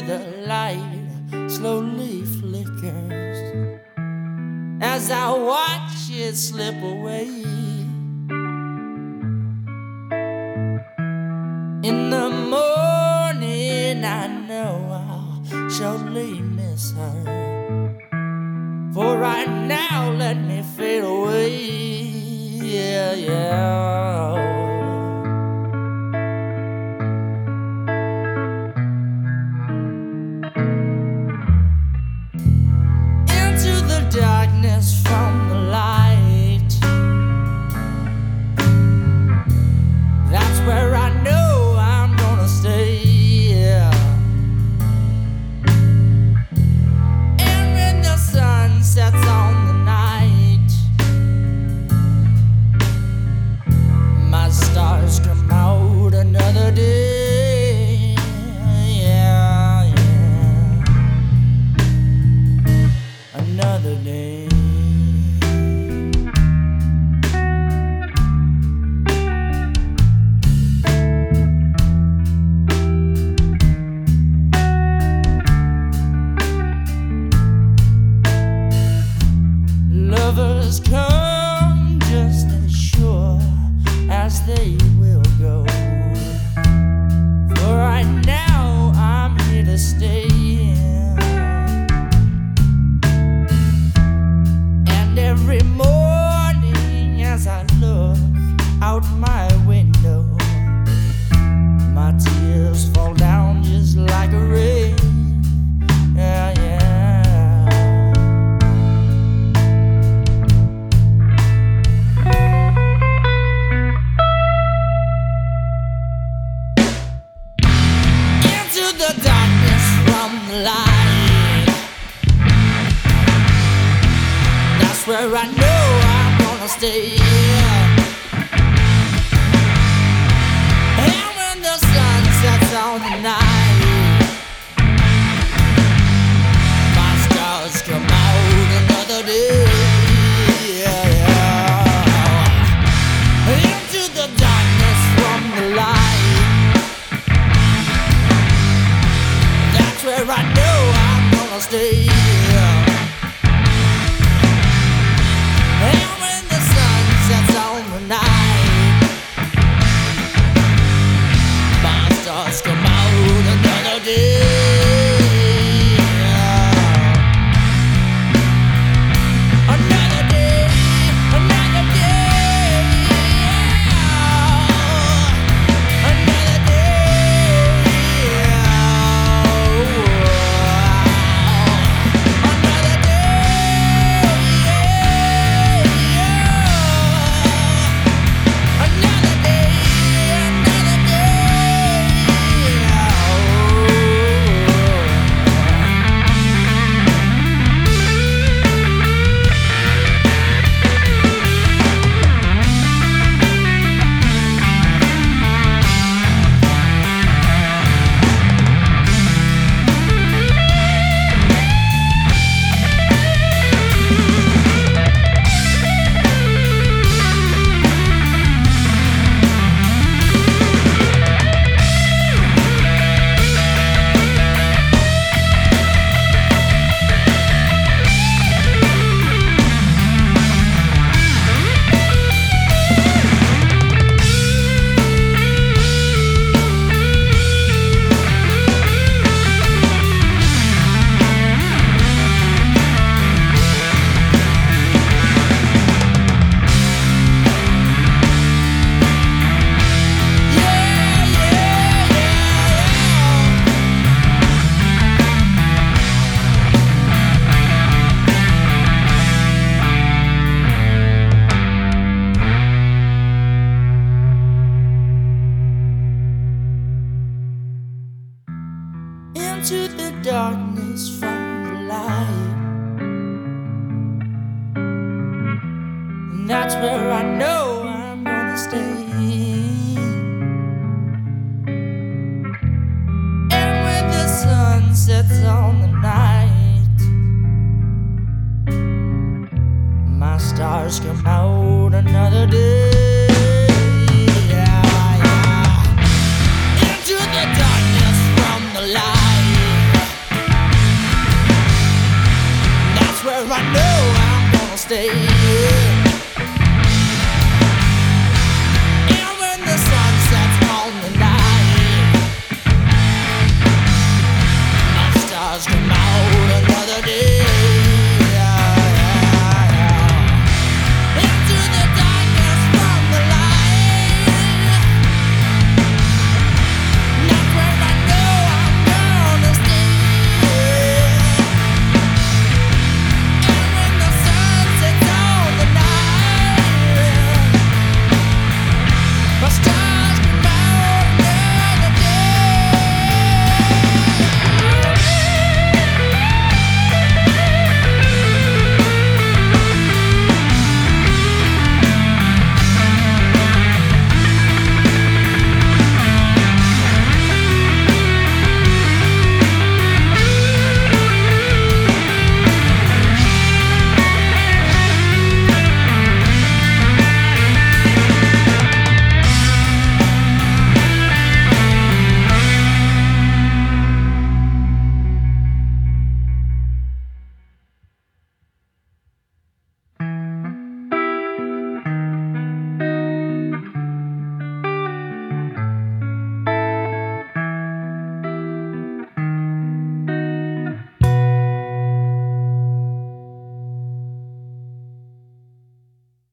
the light slowly flickers as I watch it slip away. In the morning I know I'll surely miss her. For right now let me fade away. Yeah, yeah. Darkness from the light. That's where I know I'm gonna stay. Yeah. And when the sun sets on the night, my stars come out another day. Yeah, yeah. Another day. Lovers come just as sure as they will go. For right now I'm here to stay. Every morning as I look out my window, my tears fall down just like a rain. Yeah, yeah. Into the darkness from the light, where I know I'm gonna stay. And when the sun sets on the night, my stars come out another day. Yeah, yeah. Into the darkness from the light, that's where I know I'm gonna stay. And when the sun sets on the night, my stars come out another day. Another day, another day, another day, another into the darkness from the light. And that's where I know I'm gonna stay. And when the sun sets on the night, my stars come out another day. Yeah, yeah. Into the darkness from the light. stay.